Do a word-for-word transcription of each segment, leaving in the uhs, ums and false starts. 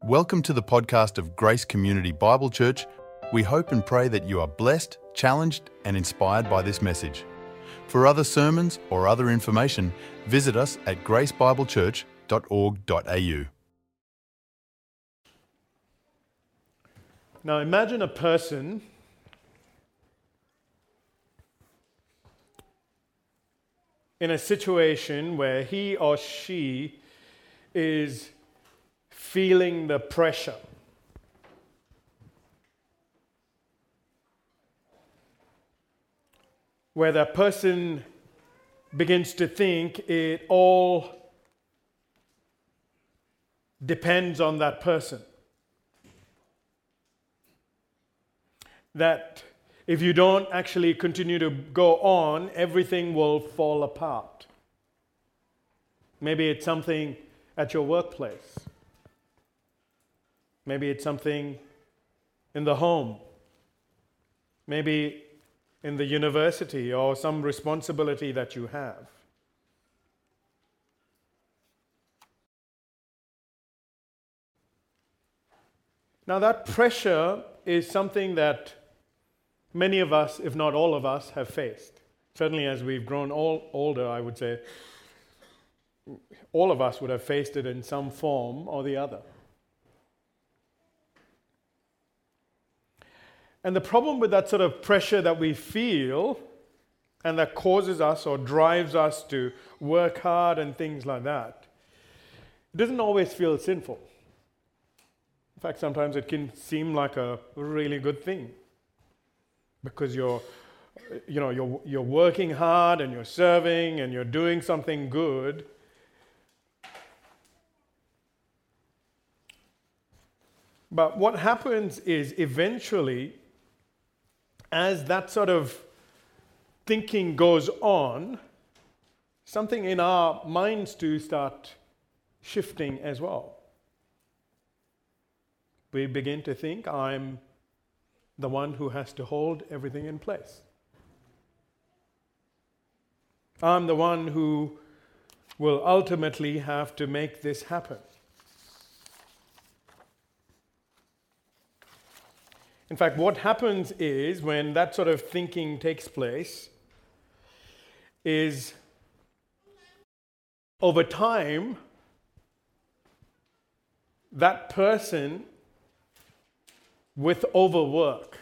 Welcome to the podcast of Grace Community Bible Church. We hope and pray that you are blessed, challenged, and inspired by this message. For other sermons or other information, visit us at grace bible church dot org dot a u. Now imagine a person in a situation where he or she is feeling the pressure. Where that person begins to think it all depends on that person. That if you don't actually continue to go on, everything will fall apart. Maybe it's something at your workplace. Maybe it's something in the home. Maybe in the university or some responsibility that you have. Now that pressure is something that many of us, if not all of us, have faced. Certainly as we've grown all, older, I would say, all of us would have faced it in some form or the other. And the problem with that sort of pressure that we feel and that causes us or drives us to work hard and things like that, it doesn't always feel sinful. In fact, sometimes it can seem like a really good thing because you're, you know, you're, you're working hard and you're serving and you're doing something good. But what happens is eventually, as that sort of thinking goes on, something in our minds too start shifting as well. We begin to think, I'm the one who has to hold everything in place. I'm the one who will ultimately have to make this happen. In fact, what happens is when that sort of thinking takes place is over time, that person with overwork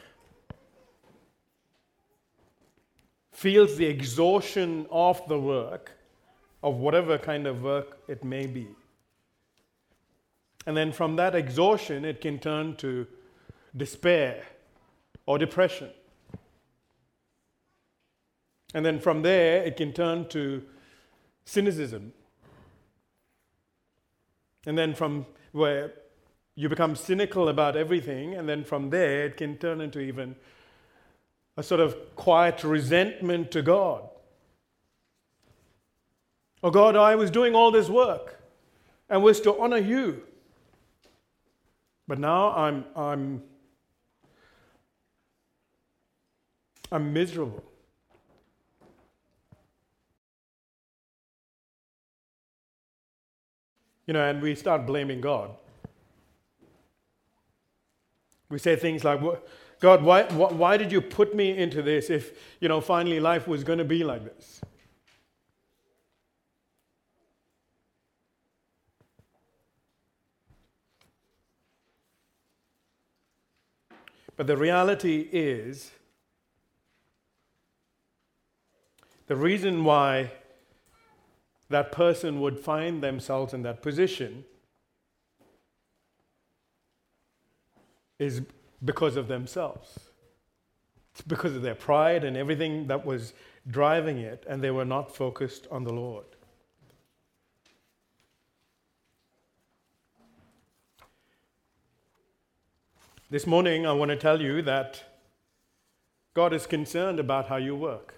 feels the exhaustion of the work, of whatever kind of work it may be. And then from that exhaustion, it can turn to despair or depression. And then from there, it can turn to cynicism. And then from where you become cynical about everything, and then from there, it can turn into even a sort of quiet resentment to God. Oh God, I was doing all this work and was to honor you. But now I'm I'm I'm miserable. You know, and we start blaming God. We say things like, God, why, why did you put me into this if, you know, finally life was going to be like this? But the reality is, the reason why that person would find themselves in that position is because of themselves. It's because of their pride and everything that was driving it, and they were not focused on the Lord. This morning, I want to tell you that God is concerned about how you work.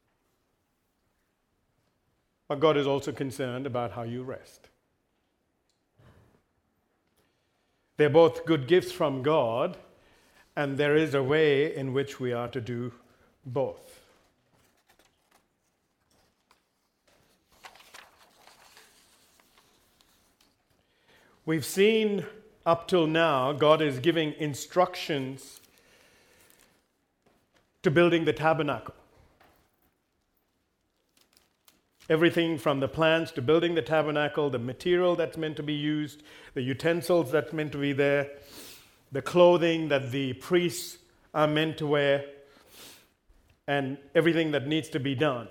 But God is also concerned about how you rest. They're both good gifts from God, and there is a way in which we are to do both. We've seen up till now, God is giving instructions to building the tabernacle. Everything from the plans to building the tabernacle, the material that's meant to be used, the utensils that's meant to be there, the clothing that the priests are meant to wear, and everything that needs to be done.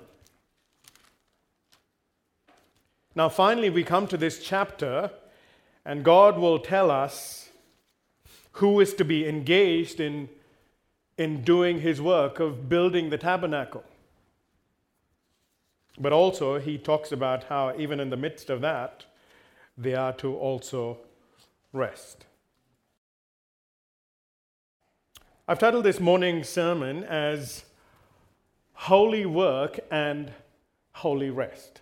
Now, finally, we come to this chapter, and God will tell us who is to be engaged in, in doing his work of building the tabernacle. But also, he talks about how even in the midst of that, they are to also rest. I've titled this morning's sermon as Holy Work and Holy Rest.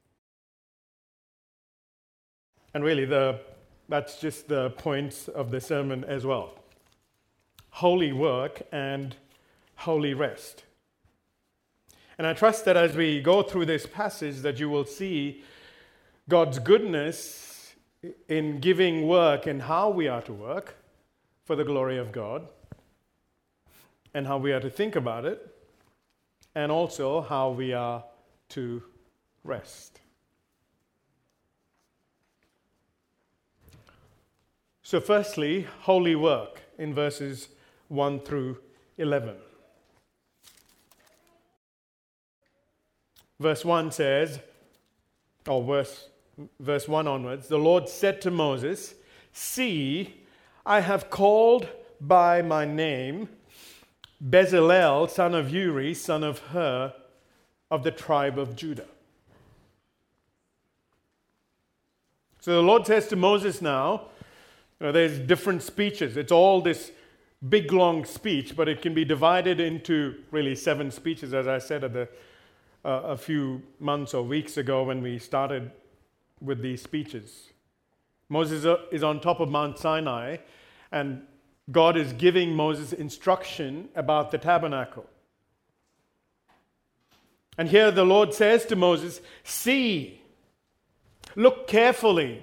And really, the, that's just the points of the sermon as well. Holy work and holy rest. And I trust that as we go through this passage that you will see God's goodness in giving work and how we are to work for the glory of God, and how we are to think about it, and also how we are to rest. So firstly, holy work in verses one through eleven. Verse one says, or verse, verse one onwards, the Lord said to Moses, "See, I have called by my name Bezalel, son of Uri, son of Hur, of the tribe of Judah." So the Lord says to Moses now, you know, there's different speeches. It's all this big, long speech, but it can be divided into really seven speeches, as I said at the Uh, a few months or weeks ago when we started with these speeches. Moses is on top of Mount Sinai, and God is giving Moses instruction about the tabernacle. And here the Lord says to Moses, "See, look carefully.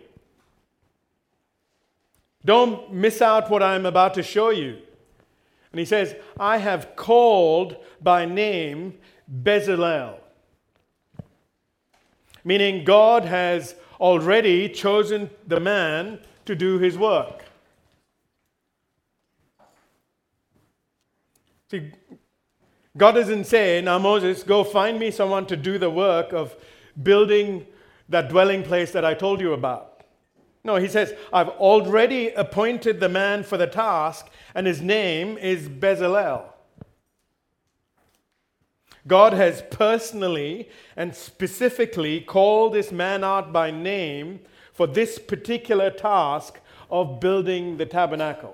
Don't miss out what I'm about to show you." And he says, "I have called by name Bezalel." Meaning God has already chosen the man to do his work. See, God doesn't say, "Now Moses, go find me someone to do the work of building that dwelling place that I told you about." No, he says, "I've already appointed the man for the task, and his name is Bezalel." God has personally and specifically called this man out by name for this particular task of building the tabernacle.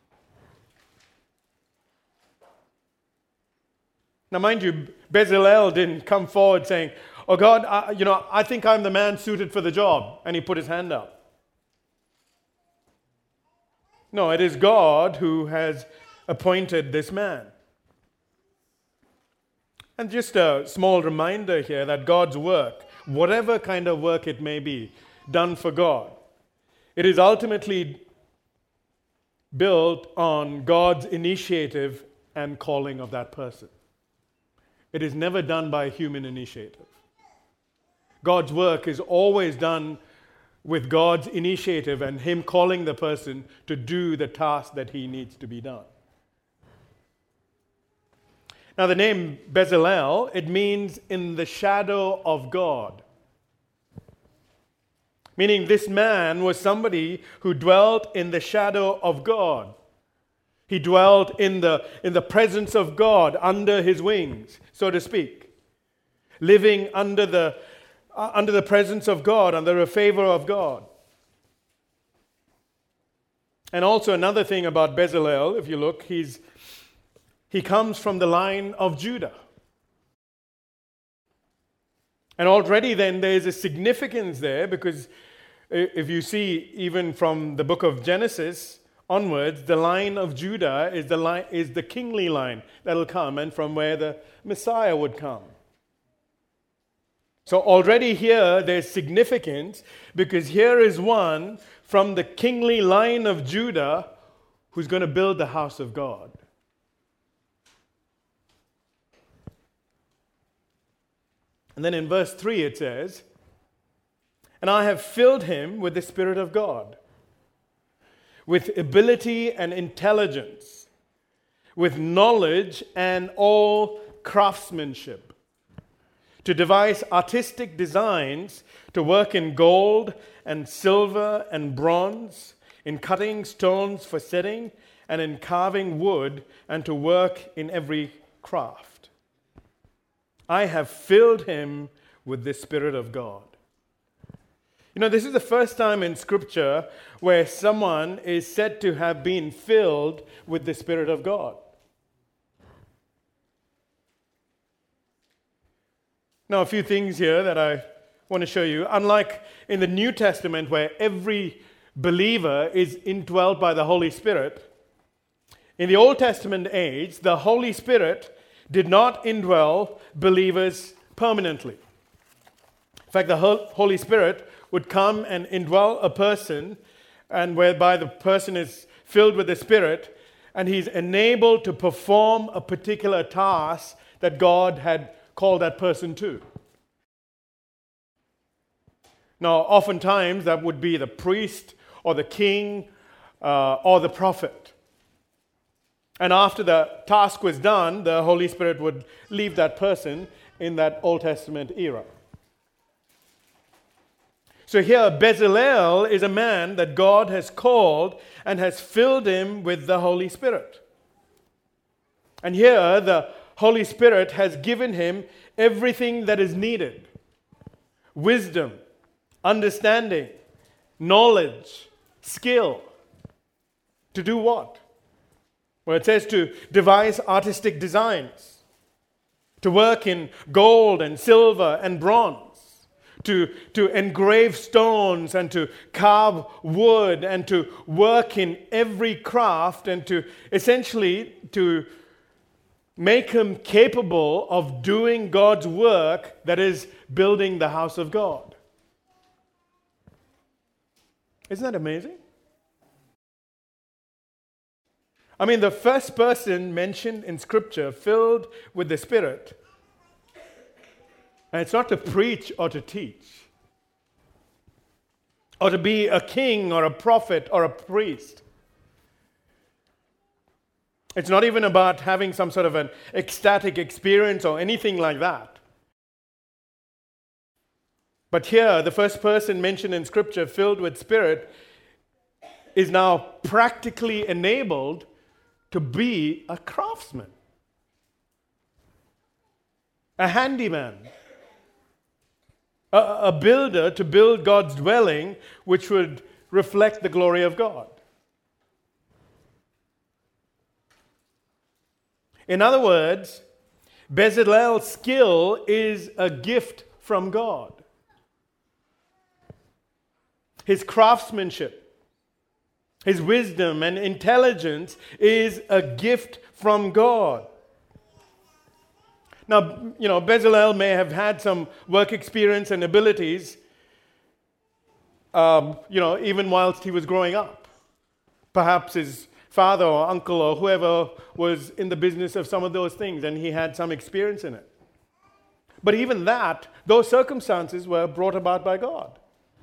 Now, mind you, Bezalel didn't come forward saying, "Oh God, I, you know, I think I'm the man suited for the job," and he put his hand up. No, it is God who has appointed this man. And just a small reminder here that God's work, whatever kind of work it may be, done for God, it is ultimately built on God's initiative and calling of that person. It is never done by human initiative. God's work is always done with God's initiative and Him calling the person to do the task that he needs to be done. Now, the name Bezalel, it means in the shadow of God. Meaning this man was somebody who dwelt in the shadow of God. He dwelt in the, in the presence of God, under his wings, so to speak. Living under the, uh, under the presence of God, under the favor of God. And also another thing about Bezalel, if you look, he's He comes from the line of Judah. And already then there's a significance there, because if you see even from the book of Genesis onwards, the line of Judah is the line, is the kingly line that'll come, and from where the Messiah would come. So already here there's significance, because here is one from the kingly line of Judah who's going to build the house of God. And then in verse three it says, "And I have filled him with the Spirit of God, with ability and intelligence, with knowledge and all craftsmanship, to devise artistic designs, to work in gold and silver and bronze, in cutting stones for setting, and in carving wood, and to work in every craft. I have filled him with the Spirit of God." You know, this is the first time in Scripture where someone is said to have been filled with the Spirit of God. Now, a few things here that I want to show you. Unlike in the New Testament, where every believer is indwelt by the Holy Spirit, in the Old Testament age, the Holy Spirit did not indwell believers permanently. In fact, the Holy Spirit would come and indwell a person, and whereby the person is filled with the Spirit, and he's enabled to perform a particular task that God had called that person to. Now, oftentimes that would be the priest or the king uh, or the prophet. And after the task was done, the Holy Spirit would leave that person in that Old Testament era. So here, Bezalel is a man that God has called and has filled him with the Holy Spirit. And here, the Holy Spirit has given him everything that is needed: wisdom, understanding, knowledge, skill. To do what? Well, it says to devise artistic designs, to work in gold and silver and bronze, to, to engrave stones and to carve wood and to work in every craft, and to essentially to make him capable of doing God's work, that is, building the house of God. Isn't that amazing? I mean, the first person mentioned in Scripture filled with the Spirit, and it's not to preach or to teach, or to be a king or a prophet or a priest. It's not even about having some sort of an ecstatic experience or anything like that. But here, the first person mentioned in Scripture, filled with Spirit, is now practically enabled to be a craftsman, a handyman, a, a builder to build God's dwelling, which would reflect the glory of God. In other words, Bezalel's skill is a gift from God. His craftsmanship, his wisdom and intelligence is a gift from God. Now, you know, Bezalel may have had some work experience and abilities, um, you know, even whilst he was growing up. Perhaps his father or uncle or whoever was in the business of some of those things, and he had some experience in it. But even that, those circumstances were brought about by God.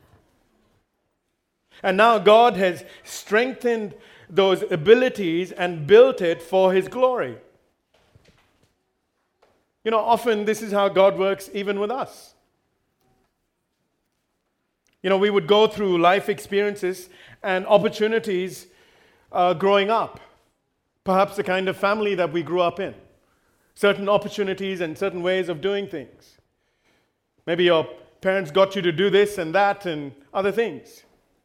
And now God has strengthened those abilities and built it for His glory. You know, often this is how God works even with us. You know, we would go through life experiences and opportunities uh, growing up. Perhaps the kind of family that we grew up in. Certain opportunities and certain ways of doing things. Maybe your parents got you to do this and that and other things.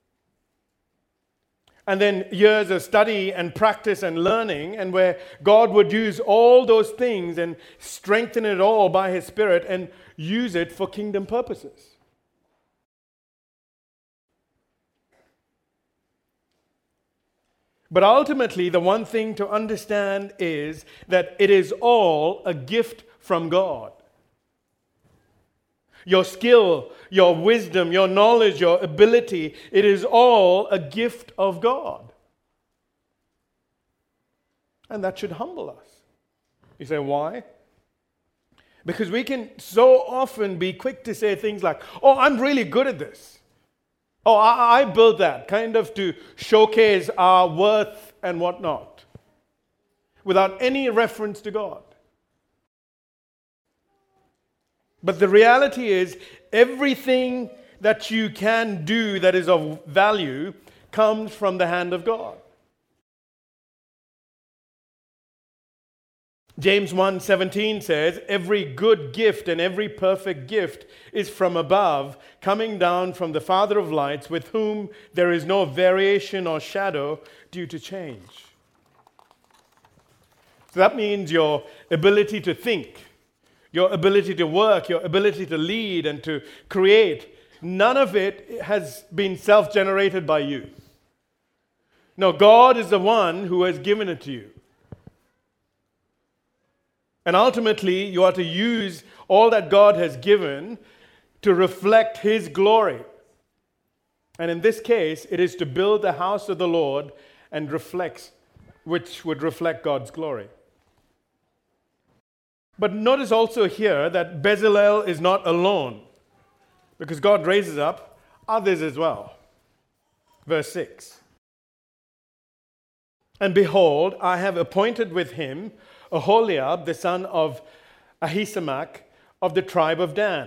And then years of study and practice and learning, and where God would use all those things and strengthen it all by His Spirit and use it for kingdom purposes. But ultimately, the one thing to understand is that it is all a gift from God. your skill, your wisdom, your knowledge, your ability, it is all a gift of God. And that should humble us. You say, why? Because we can so often be quick to say things like, oh, I'm really good at this. Oh, I, I built that, kind of to showcase our worth and whatnot, without any reference to God. But the reality is, everything that you can do that is of value comes from the hand of God. James one seventeen says, every good gift and every perfect gift is from above, coming down from the Father of lights, with whom there is no variation or shadow due to change. So that means your ability to think, your ability to work, your ability to lead and to create, none of it has been self-generated by you. No, God is the one who has given it to you. And ultimately, you are to use all that God has given to reflect His glory. And in this case, it is to build the house of the Lord and reflects, which would reflect God's glory. But notice also here that Bezalel is not alone, because God raises up others as well. Verse six. And behold, I have appointed with him Aholiab, the son of Ahisamach, of the tribe of Dan.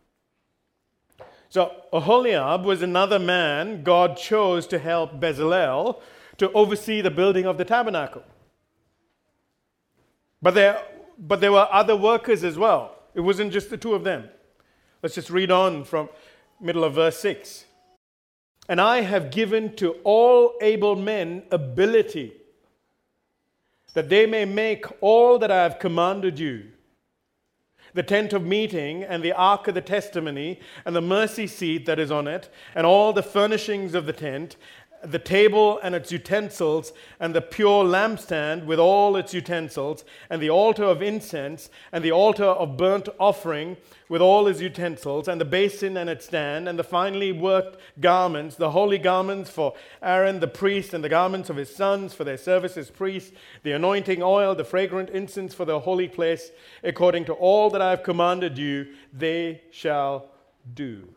So Aholiab was another man God chose to help Bezalel to oversee the building of the tabernacle. But there, but there were other workers as well. It wasn't just the two of them. Let's just read on from middle of verse six. And I have given to all able men ability, that they may make all that I have commanded you, the tent of meeting, and the ark of the testimony, and the mercy seat that is on it, and all the furnishings of the tent, the table and its utensils, and the pure lampstand with all its utensils, and the altar of incense, and the altar of burnt offering with all its utensils, and the basin and its stand, and the finely worked garments, the holy garments for Aaron the priest, and the garments of his sons for their service as priests, the anointing oil, the fragrant incense for the holy place, according to all that I have commanded you, they shall do.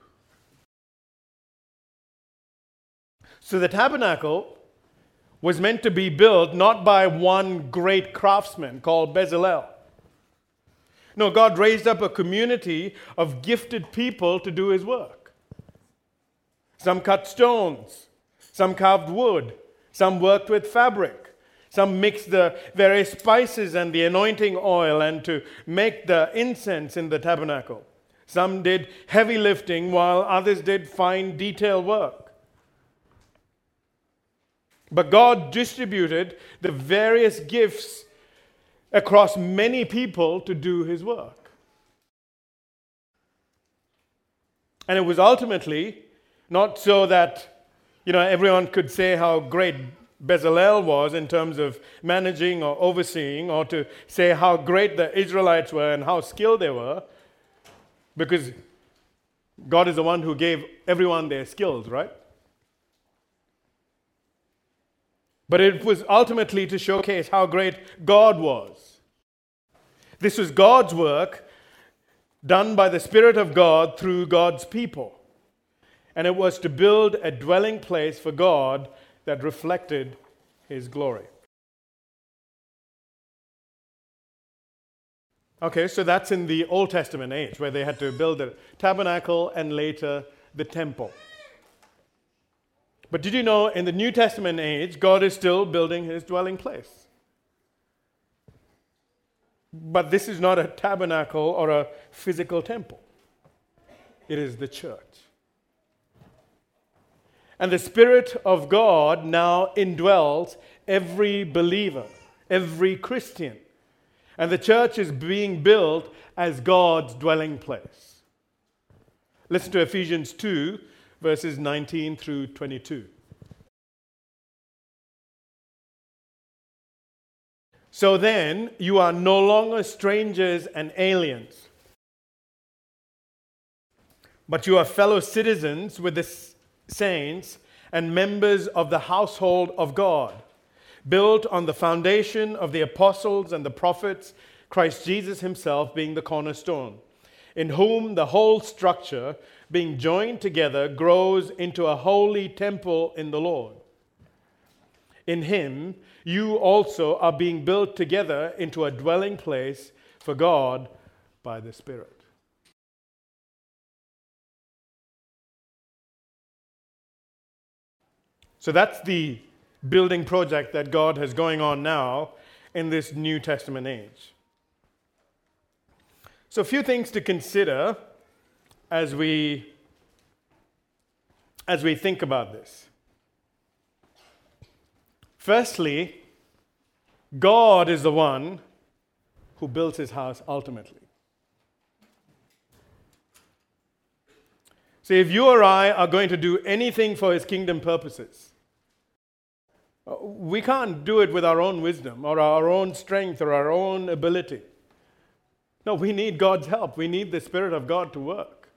So the tabernacle was meant to be built not by one great craftsman called Bezalel. No, God raised up a community of gifted people to do His work. Some cut stones, some carved wood, some worked with fabric, some mixed the various spices and the anointing oil and to make the incense in the tabernacle. Some did heavy lifting while others did fine detail work. But God distributed the various gifts across many people to do His work. And it was ultimately not so that, you know, everyone could say how great Bezalel was in terms of managing or overseeing, or to say how great the Israelites were and how skilled they were, because God is the one who gave everyone their skills, right? But it was ultimately to showcase how great God was. This was God's work done by the Spirit of God through God's people. And it was to build a dwelling place for God that reflected His glory. Okay, so that's in the Old Testament age, where they had to build the tabernacle and later the temple. But did you know in the New Testament age, God is still building His dwelling place? But this is not a tabernacle or a physical temple. It is the church. And the Spirit of God now indwells every believer, every Christian. And the church is being built as God's dwelling place. Listen to Ephesians two, verses nineteen through twenty-two. So then, you are no longer strangers and aliens, but you are fellow citizens with the s- saints and members of the household of God, built on the foundation of the apostles and the prophets, Christ Jesus himself being the cornerstone, in whom the whole structure, being joined together, grows into a holy temple in the Lord. In him, you also are being built together into a dwelling place for God by the Spirit. So that's the building project that God has going on now in this New Testament age. So a few things to consider as we as we think about this. Firstly, God is the one who builds his house ultimately. So if you or I are going to do anything for his kingdom purposes, we can't do it with our own wisdom or our own strength or our own ability. No, we need God's help. We need the Spirit of God to work.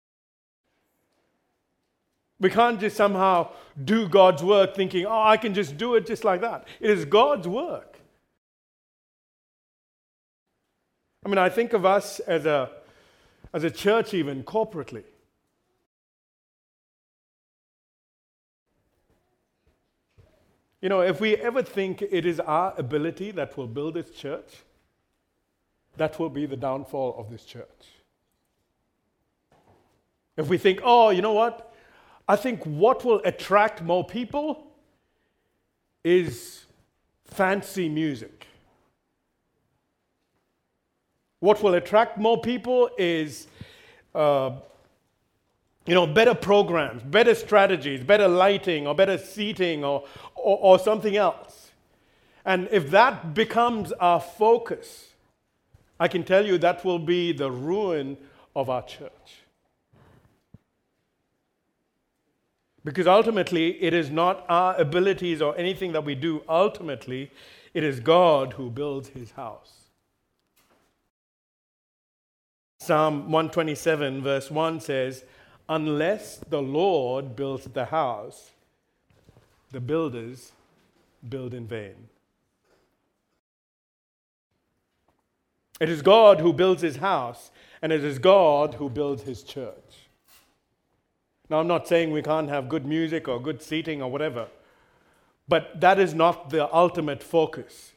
We can't just somehow do God's work thinking, oh, I can just do it just like that. It is God's work. I mean, I think of us as a, as a church even corporately. You know, if we ever think it is our ability that will build this church, that will be the downfall of this church. If we think, oh, you know what? I think what will attract more people is fancy music. What will attract more people is, uh, you know, better programs, better strategies, better lighting, or better seating, or, or, or something else. And if that becomes our focus, I can tell you that will be the ruin of our church. Because ultimately, it is not our abilities or anything that we do. Ultimately, it is God who builds his house. Psalm one twenty-seven verse one says, unless the Lord builds the house, the builders build in vain. It is God who builds his house, and it is God who builds his church. Now, I'm not saying we can't have good music or good seating or whatever, but that is not the ultimate focus.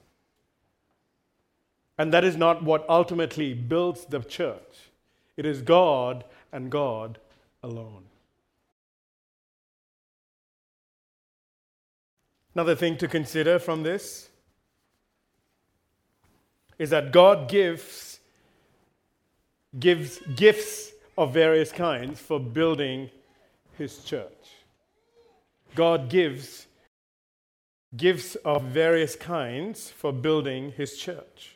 And that is not what ultimately builds the church. It is God and God alone. Another thing to consider from this is that God gives, gives gifts of various kinds for building his church. God gives gifts of various kinds for building his church.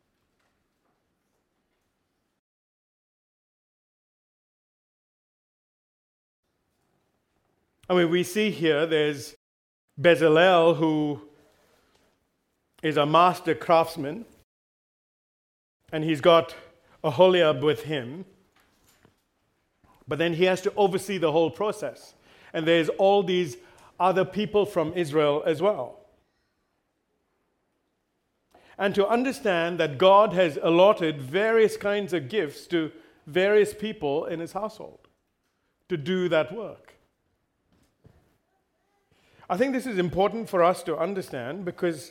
I mean, we see here there's Bezalel, who is a master craftsman, and he's got Aholiab with him. But then he has to oversee the whole process. And there's all these other people from Israel as well. And to understand that God has allotted various kinds of gifts to various people in his household to do that work. I think this is important for us to understand because,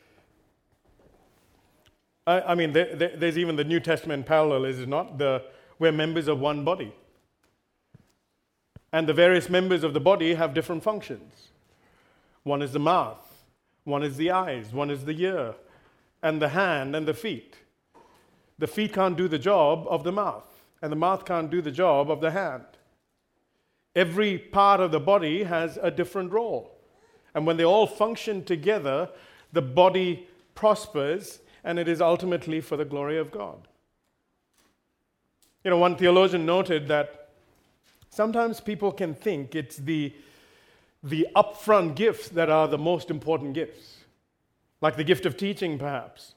I, I mean, there, there, there's even the New Testament parallel, is it not? The, we're members of one body. And the various members of the body have different functions. One is the mouth, one is the eyes, one is the ear, and the hand and the feet. The feet can't do the job of the mouth, and the mouth can't do the job of the hand. Every part of the body has a different role. And when they all function together, the body prospers, and it is ultimately for the glory of God. You know, one theologian noted that sometimes people can think it's the, the upfront gifts that are the most important gifts, like the gift of teaching, perhaps,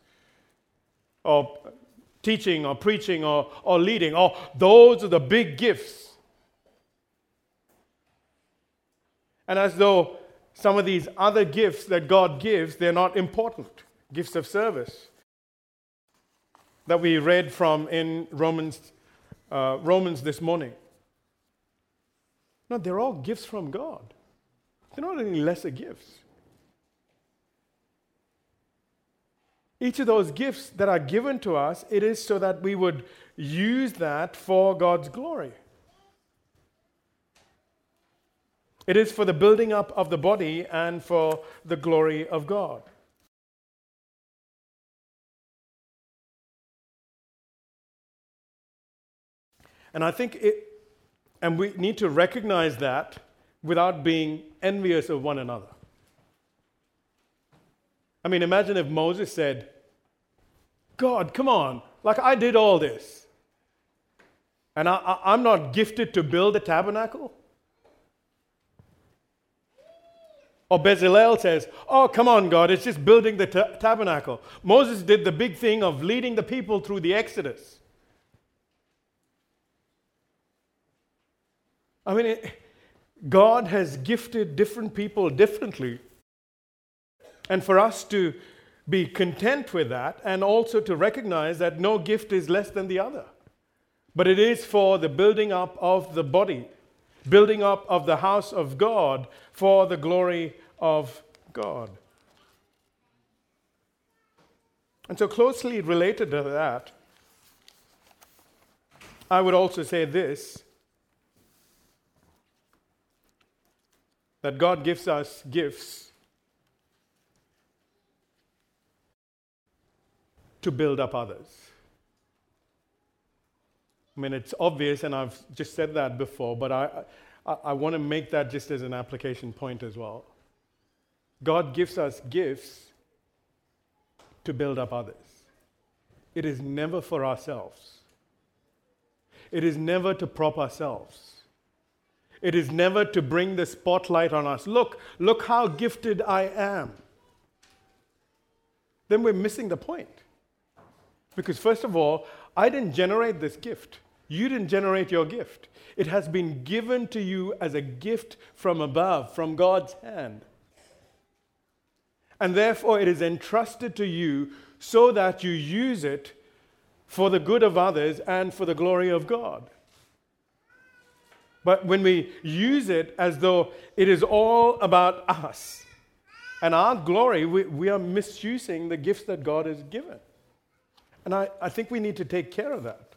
or teaching or preaching or, or leading. Or those are the big gifts And as though some of these other gifts that God gives, they're not important. Gifts of service that we read from in Romans, uh, Romans this morning. No, they're all gifts from God. They're not any lesser gifts. Each of those gifts that are given to us, it is so that we would use that for God's glory. It is for the building up of the body and for the glory of God. And I think it, and we need to recognize that without being envious of one another. I mean, imagine if Moses said, God, come on, like I did all this. And I, I, I'm not gifted to build a tabernacle. Or Bezalel says, oh, come on, God, it's just building the ta- tabernacle. Moses did the big thing of leading the people through the Exodus. I mean, it, God has gifted different people differently. And for us to be content with that and also to recognize that no gift is less than the other. But it is for the building up of the body, building up of the house of God for the glory of God. And so closely related to that, I would also say this, that God gives us gifts to build up others. I mean, it's obvious, and I've just said that before, but I, I, I want to make that just as an application point as well. God gives us gifts to build up others. It is never for ourselves. It is never to prop ourselves. It is never to bring the spotlight on us. Look, look how gifted I am. Then we're missing the point. Because first of all, I didn't generate this gift. You didn't generate your gift. It has been given to you as a gift from above, from God's hand. And therefore, it is entrusted to you so that you use it for the good of others and for the glory of God. But when we use it as though it is all about us and our glory, we, we are misusing the gifts that God has given. And I, I think we need to take care of that.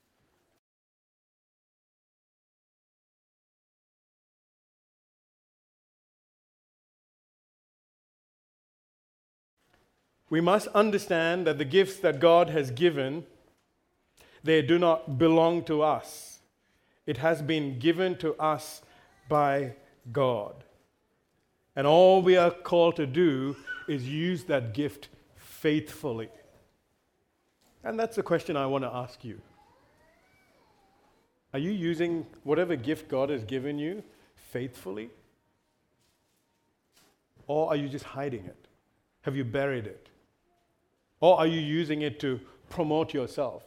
We must understand that the gifts that God has given, they do not belong to us. It has been given to us by God. And all we are called to do is use that gift faithfully. And that's the question I want to ask you. Are you using whatever gift God has given you faithfully? Or are you just hiding it? Have you buried it? Or are you using it to promote yourself?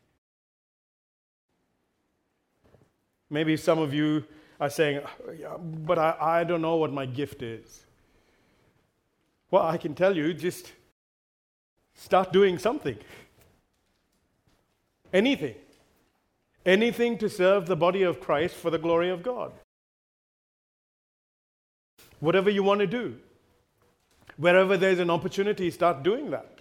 Maybe some of you are saying, yeah, but I, I don't know what my gift is. Well, I can tell you, just start doing something. Anything. Anything to serve the body of Christ for the glory of God. Whatever you want to do. Wherever there's an opportunity, start doing that.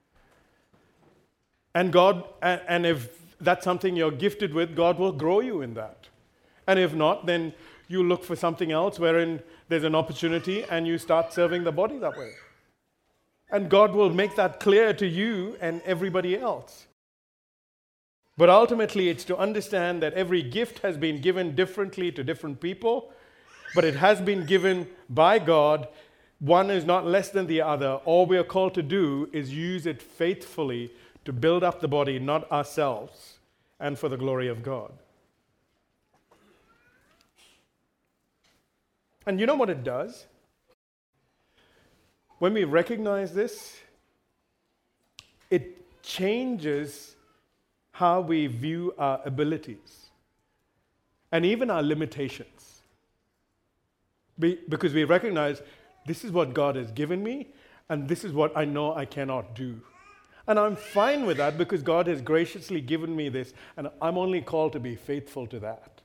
And God, and if that's something you're gifted with, God will grow you in that. And if not, then you look for something else wherein there's an opportunity and you start serving the body that way. And God will make that clear to you and everybody else. But ultimately, it's to understand that every gift has been given differently to different people, but it has been given by God. One is not less than the other. All we are called to do is use it faithfully to build up the body, not ourselves, and for the glory of God. And you know what it does? When we recognize this, it changes how we view our abilities and even our limitations. Be, because we recognize this is what God has given me, and this is what I know I cannot do. And I'm fine with that because God has graciously given me this, and I'm only called to be faithful to that.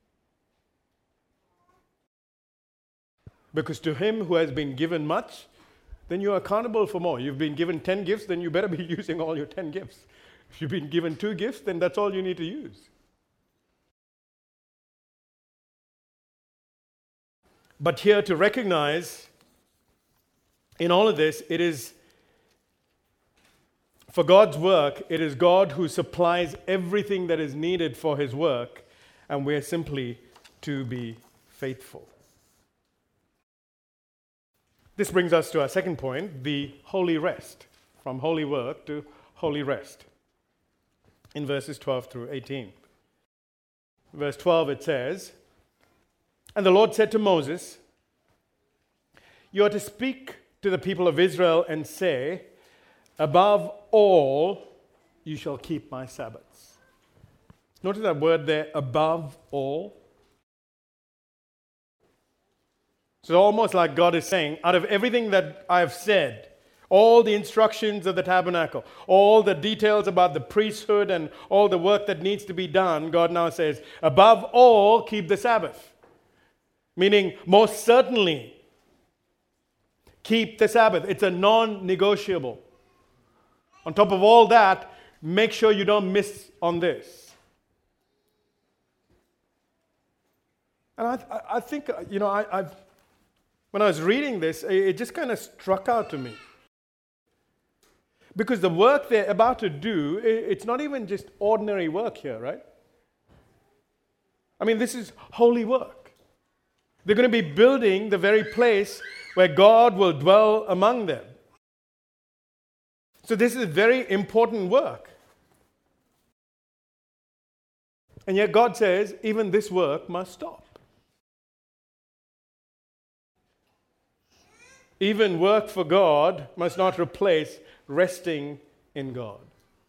Because to him who has been given much, then you're accountable for more. You've been given ten gifts, then you better be using all your ten gifts. If you've been given two gifts, then that's all you need to use. But here to recognize in all of this, it is for God's work, it is God who supplies everything that is needed for his work, and we're simply to be faithful. This brings us to our second point, the holy rest. From holy work to holy rest. In verses twelve through eighteen. Verse twelve it says, "And the Lord said to Moses, 'You are to speak to the people of Israel and say, above all, you shall keep my Sabbaths.'" Notice that word there, above all. So it's almost like God is saying, out of everything that I've said, all the instructions of the tabernacle, all the details about the priesthood and all the work that needs to be done, God now says, above all, keep the Sabbath. Meaning, most certainly, keep the Sabbath. It's a non-negotiable. On top of all that, make sure you don't miss on this. And I, I think, you know, I, I've, when I was reading this, it just kind of struck out to me. Because the work they're about to do, it's not even just ordinary work here, right? I mean, this is holy work. They're going to be building the very place where God will dwell among them. So this is very important work. And yet God says, even this work must stop. Even work for God must not replace resting in God.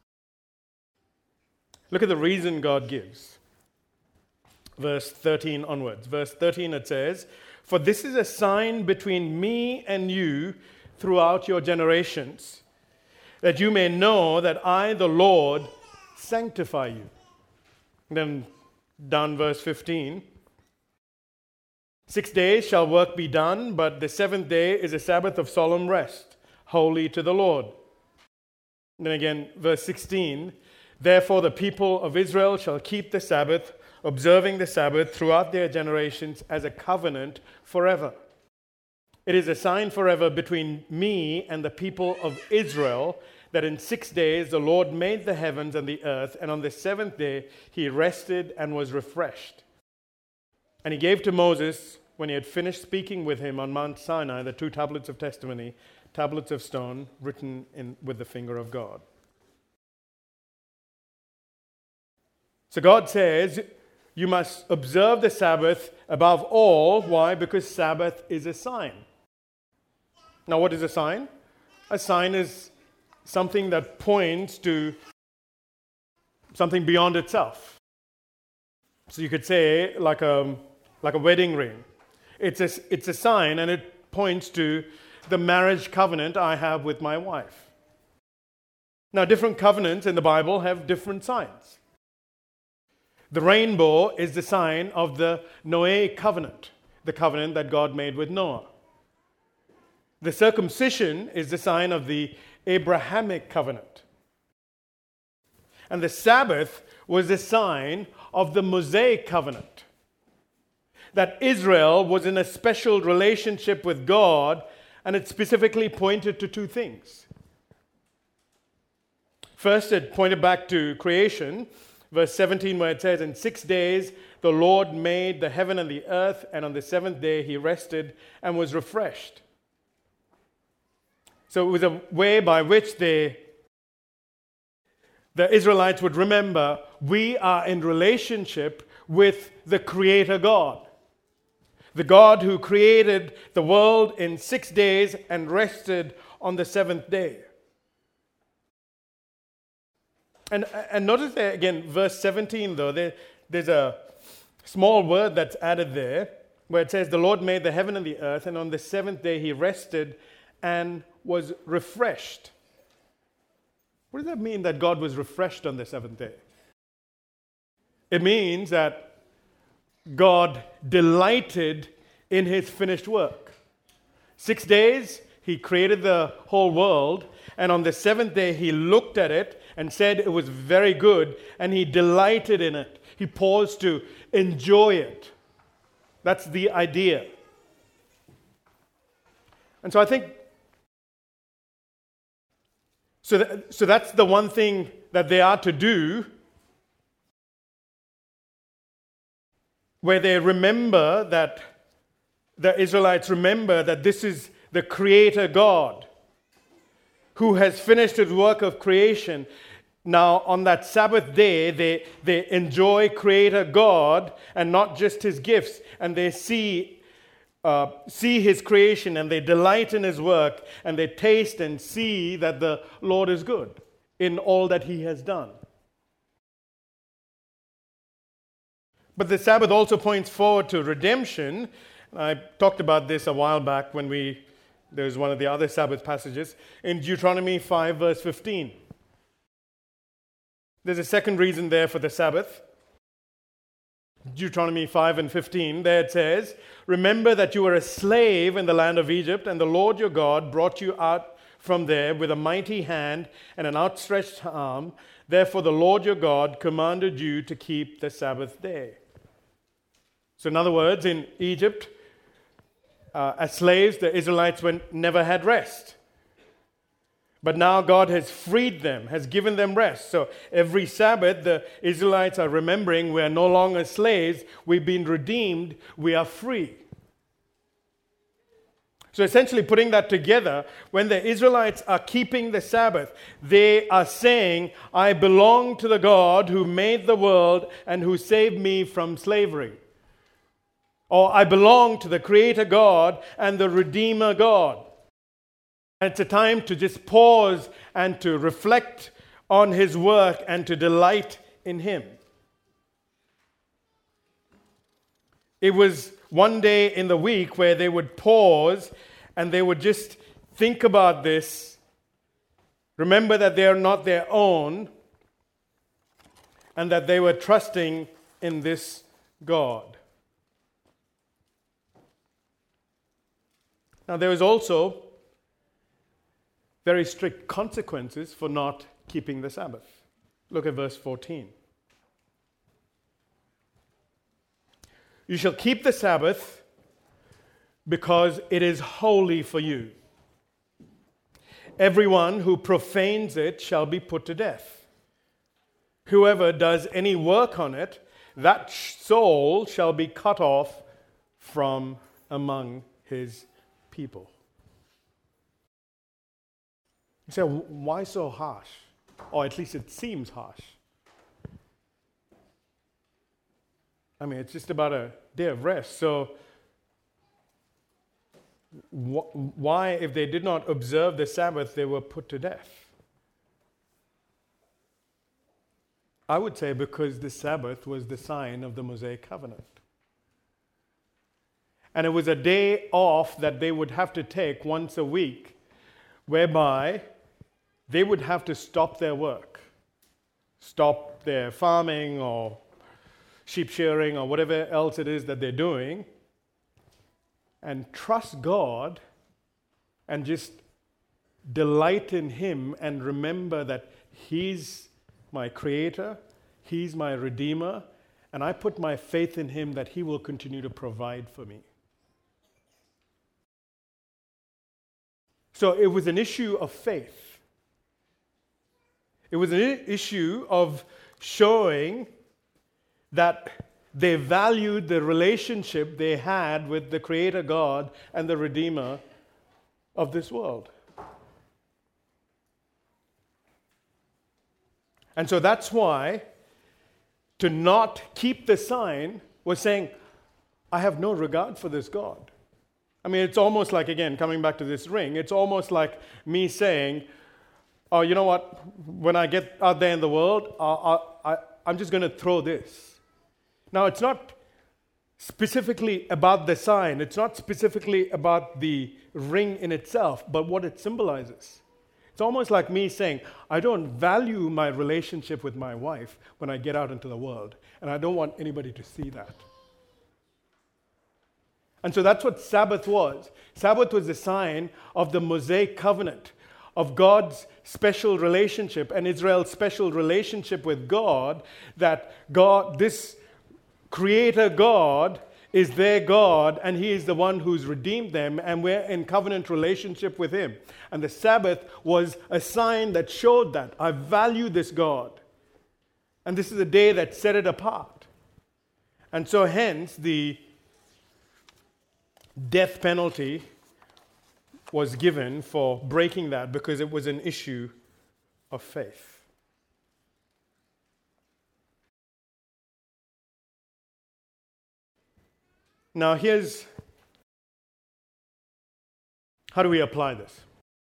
Look at the reason God gives. Verse thirteen onwards. Verse thirteen it says, "For this is a sign between me and you throughout your generations, that you may know that I, the Lord, sanctify you." And then down verse fifteen. "Six days shall work be done, but the seventh day is a Sabbath of solemn rest, holy to the Lord." And then again, verse sixteen. "Therefore the people of Israel shall keep the Sabbath, observing the Sabbath throughout their generations as a covenant forever. It is a sign forever between me and the people of Israel, that in six days the Lord made the heavens and the earth, and on the seventh day he rested and was refreshed. And he gave to Moses, when he had finished speaking with him on Mount Sinai, the two tablets of testimony, tablets of stone written in with the finger of God." So God says, you must observe the Sabbath above all. Why? Because Sabbath is a sign. Now, what is a sign? A sign is something that points to something beyond itself. So you could say, like a, like a wedding ring. It's a, it's a sign, and it points to the marriage covenant I have with my wife. Now, different covenants in the Bible have different signs. The rainbow is the sign of the Noah covenant, the covenant that God made with Noah. The circumcision is the sign of the Abrahamic covenant. And the Sabbath was the sign of the Mosaic covenant. That Israel was in a special relationship with God, and it specifically pointed to two things. First, it pointed back to creation, verse seventeen, where it says, "In six days the Lord made the heaven and the earth, and on the seventh day he rested and was refreshed." So it was a way by which they, the Israelites would remember, we are in relationship with the Creator God. The God who created the world in six days and rested on the seventh day. And, and notice there again, verse seventeen though, there, there's a small word that's added there. where it says, the Lord made the heaven and the earth, and on the seventh day he rested and was refreshed. What does that mean, that God was refreshed on the seventh day? It means that God delighted in his finished work. Six days, he created the whole world, and on the seventh day, he looked at it and said it was very good, and he delighted in it. He paused to enjoy it. That's the idea. And so I think, so, that, so that's the one thing that they are to do, where they remember that, the Israelites remember that this is the Creator God who has finished his work of creation. Now, on that Sabbath day, they, they enjoy Creator God and not just his gifts, and they see, uh, see his creation, and they delight in his work, and they taste and see that the Lord is good in all that he has done. But the Sabbath also points forward to redemption. I talked about this a while back when we, there's one of the other Sabbath passages in Deuteronomy five, verse fifteen. There's a second reason there for the Sabbath. Deuteronomy five and fifteen, there it says, remember that you were a slave in the land of Egypt, and the Lord your God brought you out from there with a mighty hand and an outstretched arm. Therefore the Lord your God commanded you to keep the Sabbath day. So in other words, in Egypt, uh, as slaves, the Israelites went, never had rest. But now God has freed them, has given them rest. So every Sabbath, the Israelites are remembering we are no longer slaves, we've been redeemed, we are free. So essentially putting that together, when the Israelites are keeping the Sabbath, they are saying, I belong to the God who made the world and who saved me from slavery. Or I belong to the Creator God and the Redeemer God. And it's a time to just pause and to reflect on his work and to delight in him. It was one day in the week where they would pause and they would just think about this, remember that they are not their own, and that they were trusting in this God. Now, there is also very strict consequences for not keeping the Sabbath. Look at verse fourteen. You shall keep the Sabbath because it is holy for you. Everyone who profanes it shall be put to death. Whoever does any work on it, that soul shall be cut off from among his people. You say, why so harsh? Or at least it seems harsh. I mean, it's just about a day of rest. So wh- why, if they did not observe the Sabbath, they were put to death? I would say because the Sabbath was the sign of the Mosaic covenant. And it was a day off that they would have to take once a week, whereby they would have to stop their work, stop their farming or sheep shearing or whatever else it is that they're doing, and trust God and just delight in him and remember that he's my creator, he's my redeemer, and I put my faith in him that he will continue to provide for me. So it was an issue of faith. It was an issue of showing that they valued the relationship they had with the Creator God and the Redeemer of this world. And so that's why to not keep the sign was saying, I have no regard for this God. I mean, it's almost like, again, coming back to this ring, it's almost like me saying, oh, you know what, when I get out there in the world, I, I, I'm just going to throw this. Now, it's not specifically about the sign. It's not specifically about the ring in itself, but what it symbolizes. It's almost like me saying, I don't value my relationship with my wife when I get out into the world, and I don't want anybody to see that. And so that's what Sabbath was. Sabbath was a sign of the Mosaic covenant, of God's special relationship and Israel's special relationship with God, that God, this Creator God, is their God, and He is the one who's redeemed them, and we're in covenant relationship with Him. And the Sabbath was a sign that showed that. I value this God. And this is a day that set it apart. And so hence, the death penalty was given for breaking that, because it was an issue of faith. Now here's, how do we apply this?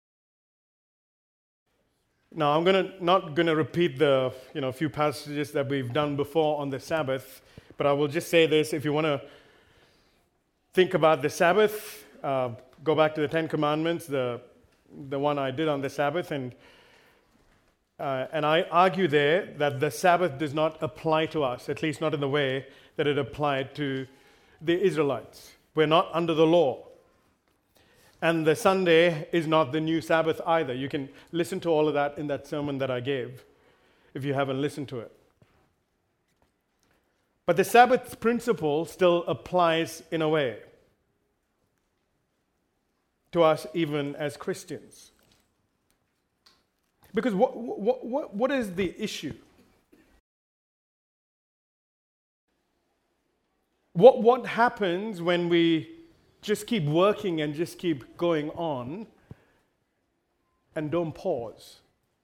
Now I'm gonna not gonna repeat the you know few passages that we've done before on the Sabbath, but I will just say this: if you want to think about the Sabbath, uh, go back to the Ten Commandments, the the one I did on the Sabbath, and uh, and I argue there that the Sabbath does not apply to us, at least not in the way that it applied to the Israelites. We're not under the law. And the Sunday is not the new Sabbath either. You can listen to all of that in that sermon that I gave, if you haven't listened to it. But the Sabbath principle still applies in a way to us even as Christians. Because what, what, what, what is the issue? What, what happens when we just keep working and just keep going on and don't pause?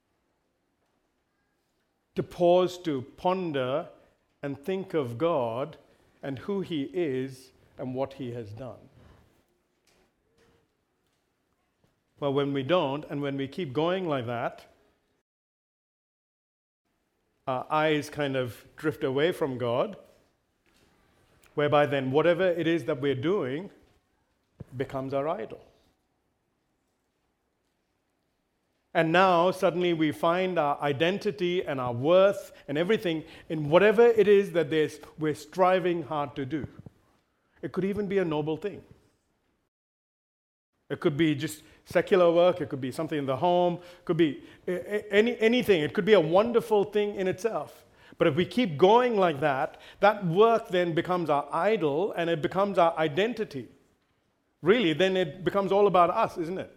To pause, to ponder and think of God and who He is and what He has done. Well, when we don't, and when we keep going like that, our eyes kind of drift away from God, whereby then whatever it is that we're doing becomes our idol. And now suddenly we find our identity and our worth and everything in whatever it is that there's, we're striving hard to do. It could even be a noble thing. It could be just secular work. It could be something in the home. It could be any, anything. It could be a wonderful thing in itself. But if we keep going like that, that work then becomes our idol and it becomes our identity. Really, then it becomes all about us, isn't it?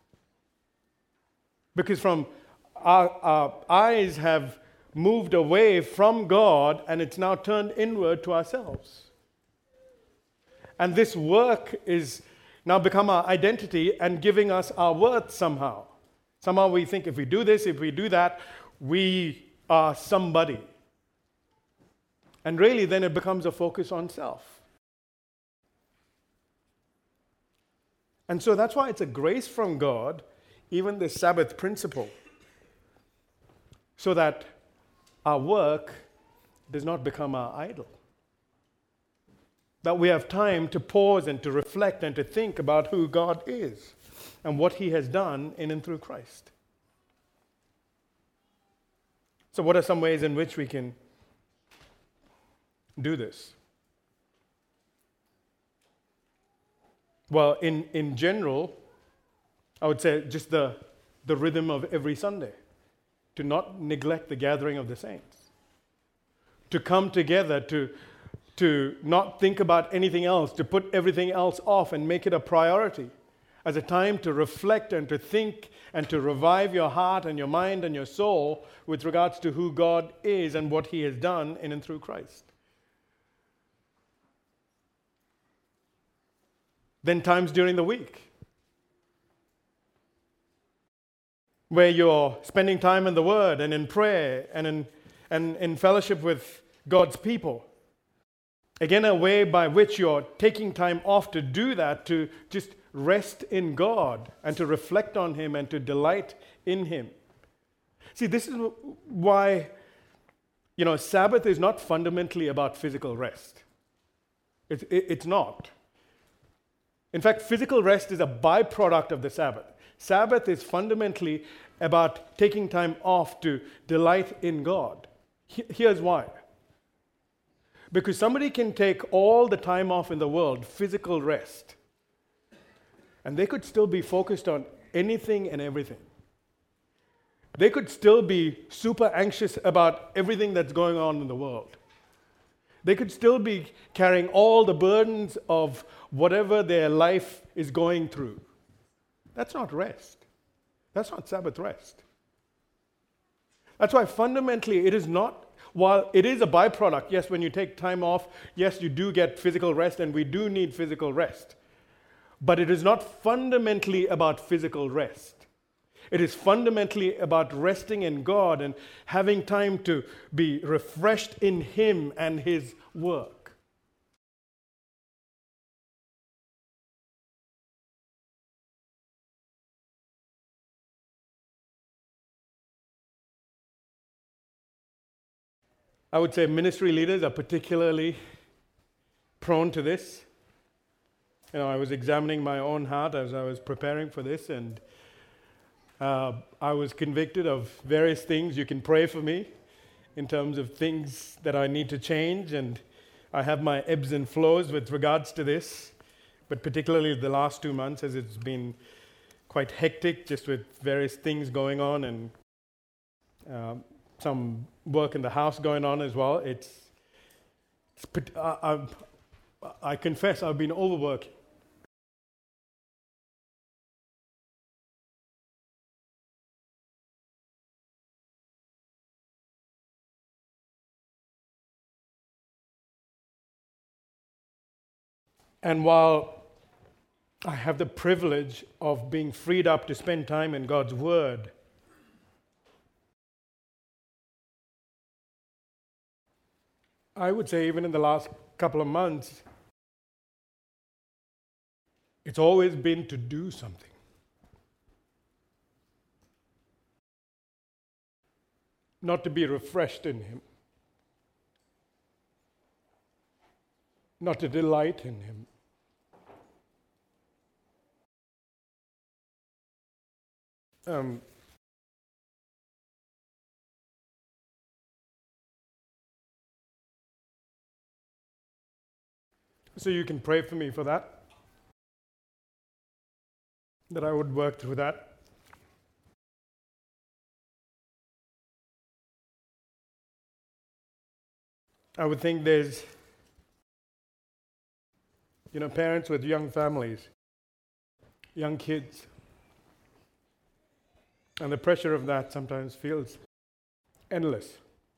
Because from our, our eyes have moved away from God and it's now turned inward to ourselves. And this work is now become our identity and giving us our worth somehow. Somehow we think if we do this, if we do that, we are somebody. And really then it becomes a focus on self. And so that's why it's a grace from God, even the Sabbath principle, so that our work does not become our idol. That we have time to pause and to reflect and to think about who God is and what He has done in and through Christ. So what are some ways in which we can do this? Well, in, in general, I would say just the, the rhythm of every Sunday. To not neglect the gathering of the saints. To come together, to, to not think about anything else, to put everything else off and make it a priority. As a time to reflect and to think and to revive your heart and your mind and your soul with regards to who God is and what He has done in and through Christ. Then times during the week, where you're spending time in the Word and in prayer and in, and in fellowship with God's people. Again, a way by which you're taking time off to do that, to just rest in God and to reflect on Him and to delight in Him. See, this is why, you know, Sabbath is not fundamentally about physical rest. It's, it, it's not. In fact, physical rest is a byproduct of the Sabbath. Sabbath is fundamentally about taking time off to delight in God. Here's why. Because somebody can take all the time off in the world, physical rest, and they could still be focused on anything and everything. They could still be super anxious about everything that's going on in the world. They could still be carrying all the burdens of whatever their life is going through. That's not rest. That's not Sabbath rest. That's why fundamentally it is not, while it is a byproduct, yes, when you take time off, yes, you do get physical rest, and we do need physical rest. But it is not fundamentally about physical rest. It is fundamentally about resting in God and having time to be refreshed in Him and His work. I would say ministry leaders are particularly prone to this. You know, I was examining my own heart as I was preparing for this, and Uh, I was convicted of various things. You can pray for me in terms of things that I need to change, and I have my ebbs and flows with regards to this, but particularly the last two months as it's been quite hectic just with various things going on and uh, some work in the house going on as well. It's, it's I, I, I confess I've been overworking. And while I have the privilege of being freed up to spend time in God's Word, I would say even in the last couple of months, it's always been to do something. Not to be refreshed in Him. Not to delight in Him. Um, so you can pray for me for that, that I would work through that. I would think there's, you know, parents with young families, young kids, and the pressure of that sometimes feels endless.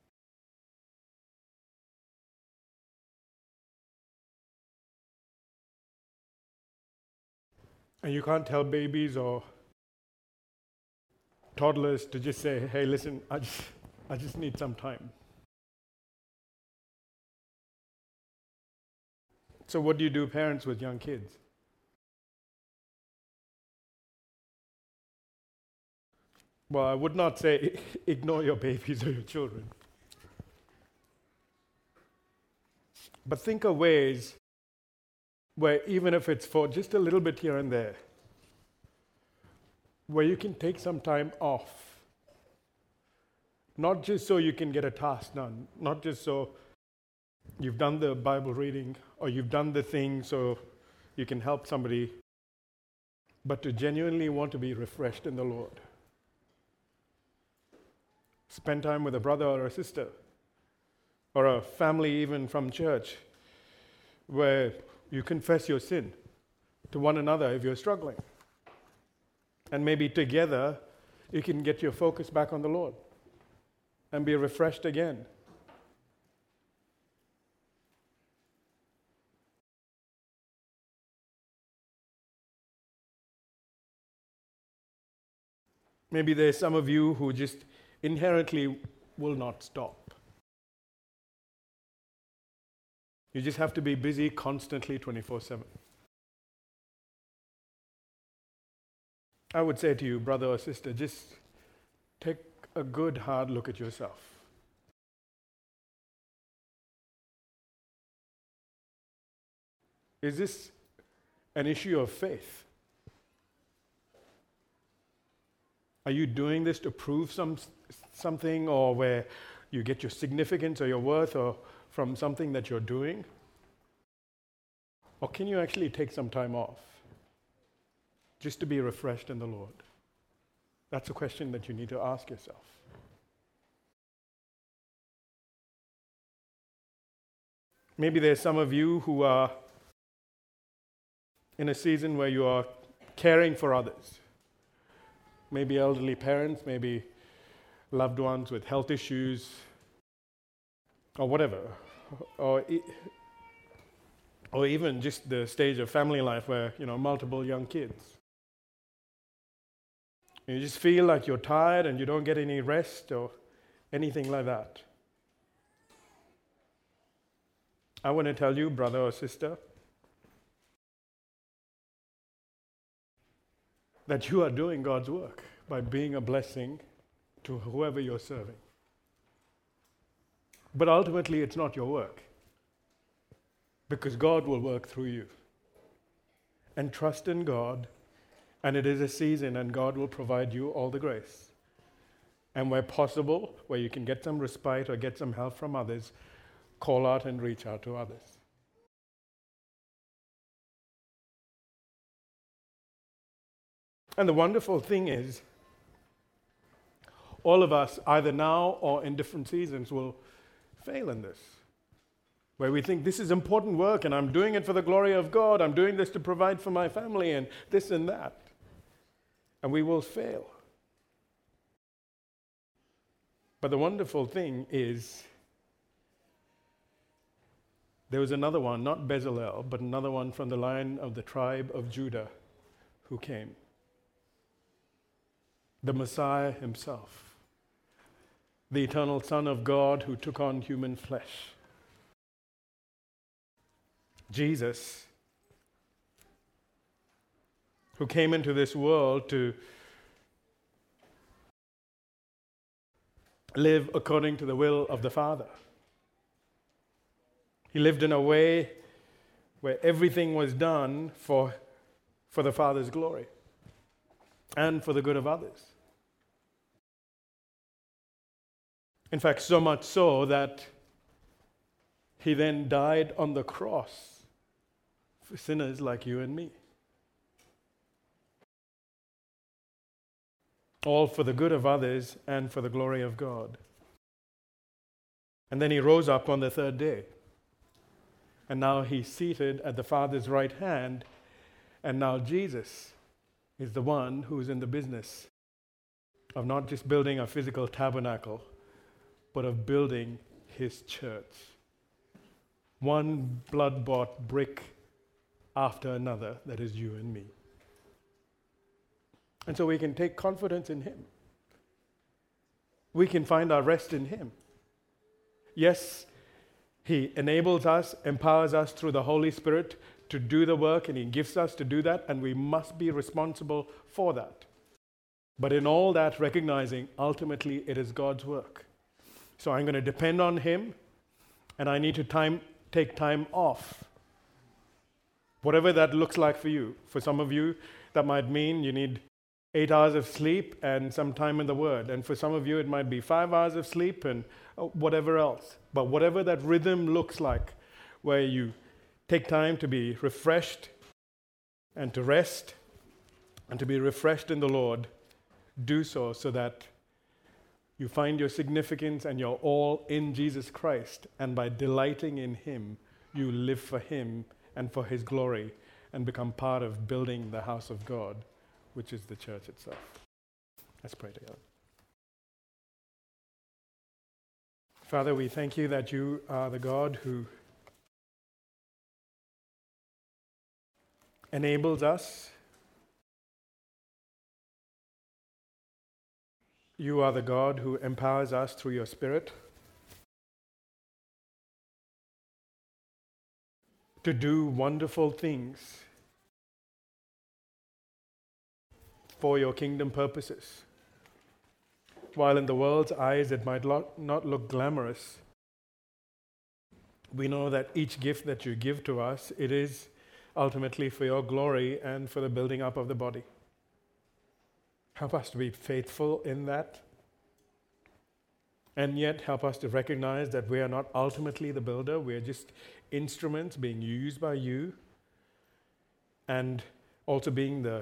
And you can't tell babies or toddlers to just say, hey, listen, I just, I just need some time. So what do you do, parents with young kids? Well, I would not say ignore your babies or your children. But think of ways where even if it's for just a little bit here and there, where you can take some time off. Not just so you can get a task done, not just so you've done the Bible reading or you've done the thing so you can help somebody, but to genuinely want to be refreshed in the Lord. Spend time with a brother or a sister, or a family even from church, where you confess your sin to one another if you're struggling. And maybe together you can get your focus back on the Lord and be refreshed again. Maybe there's some of you who just inherently will not stop. You just have to be busy constantly twenty-four seven. I would say to you, brother or sister, just take a good hard look at yourself. Is this an issue of faith? Are you doing this to prove some something, or where you get your significance or your worth or from something that you're doing? Or can you actually take some time off just to be refreshed in the Lord? That's a question that you need to ask yourself. Maybe there's some of you who are in a season where you are caring for others. Maybe elderly parents, maybe loved ones with health issues, or whatever. Or, e- or even just the stage of family life where, you know, multiple young kids. You just feel like you're tired and you don't get any rest or anything like that. I want to tell you, brother or sister, that you are doing God's work by being a blessing to whoever you're serving. But ultimately, it's not your work, because God will work through you. And trust in God, and it is a season, and God will provide you all the grace. And where possible, where you can get some respite or get some help from others, call out and reach out to others. And the wonderful thing is, all of us, either now or in different seasons, will fail in this. Where we think this is important work and I'm doing it for the glory of God, I'm doing this to provide for my family and this and that. And we will fail. But the wonderful thing is, there was another one, not Bezalel, but another one from the line of the tribe of Judah who came. The Messiah himself, the eternal Son of God who took on human flesh. Jesus, who came into this world to live according to the will of the Father. He lived in a way where everything was done for, for the Father's glory and for the good of others. In fact, so much so that he then died on the cross for sinners like you and me. All for the good of others and for the glory of God. And then he rose up on the third day. And now he's seated at the Father's right hand. And now Jesus is the one who's in the business of not just building a physical tabernacle, but of building his church. One blood-bought brick after another, that is you and me. And so we can take confidence in him. We can find our rest in him. Yes, he enables us, empowers us through the Holy Spirit to do the work, and he gifts us to do that, and we must be responsible for that. But in all that, recognizing ultimately it is God's work. So I'm going to depend on him, and I need to time, take time off. Whatever that looks like for you. For some of you, that might mean you need eight hours of sleep and some time in the Word. And for some of you, it might be five hours of sleep and whatever else. But whatever that rhythm looks like, where you take time to be refreshed and to rest and to be refreshed in the Lord, do so so that you find your significance and your all in Jesus Christ. And by delighting in him, you live for him and for his glory and become part of building the house of God, which is the church itself. Let's pray together. Father, we thank you that you are the God who enables us. You are the God who empowers us through your Spirit to do wonderful things for your kingdom purposes. While in the world's eyes it might not look glamorous, we know that each gift that you give to us, it is ultimately for your glory and for the building up of the body. Help us to be faithful in that. And yet help us to recognize that we are not ultimately the builder. We are just instruments being used by you, and also being the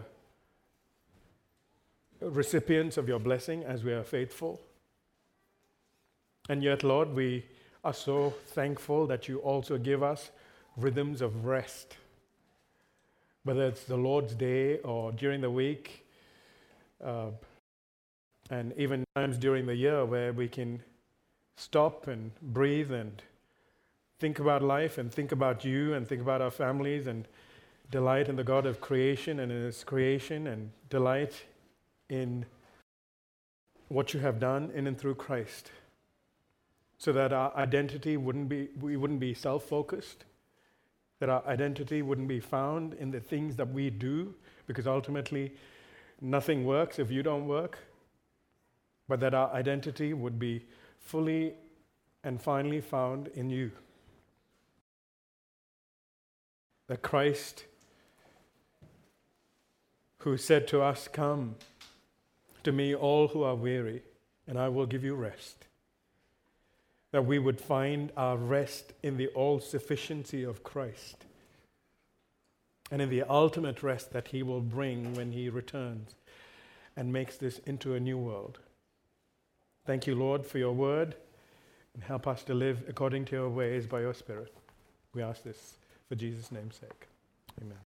recipients of your blessing as we are faithful. And yet, Lord, we are so thankful that you also give us rhythms of rest. Whether it's the Lord's Day or during the week, uh, and even times during the year where we can stop and breathe and think about life and think about you and think about our families and delight in the God of creation and in His creation and delight in what you have done in and through Christ, so that our identity wouldn't be, we wouldn't be self-focused, that our identity wouldn't be found in the things that we do, because ultimately nothing works if you don't work, but that our identity would be fully and finally found in you. That Christ, who said to us, "Come to me, all who are weary, and I will give you rest," that we would find our rest in the all-sufficiency of Christ and in the ultimate rest that He will bring when He returns and makes this into a new world. Thank you, Lord, for your word, and help us to live according to your ways by your Spirit. We ask this for Jesus' name's sake. Amen.